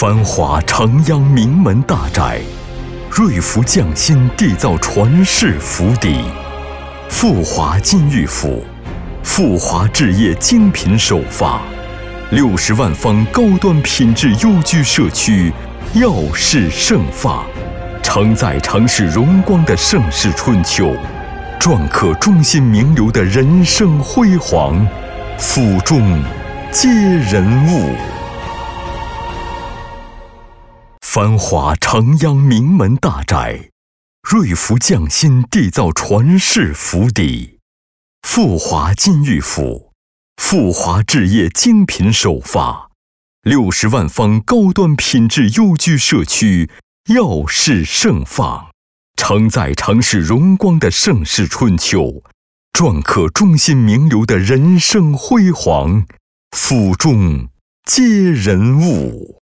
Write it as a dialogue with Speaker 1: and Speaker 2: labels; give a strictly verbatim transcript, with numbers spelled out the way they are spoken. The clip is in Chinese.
Speaker 1: 繁华长阳名门大宅，瑞福匠心缔造传世府邸。富华金玉府，富华置业精品首发，六十万方高端品质优居社区，耀世盛放，承载城市荣光的盛世春秋，篆刻中心名流的人生辉煌，府中皆人物。繁华长阳名门大宅，瑞福匠心缔造传世府邸。富华金玉府，富华置业精品首发，六十万方高端品质优居社区，耀世盛放，承载城市荣光的盛世春秋，篆刻中心名流的人生辉煌，府中皆人物。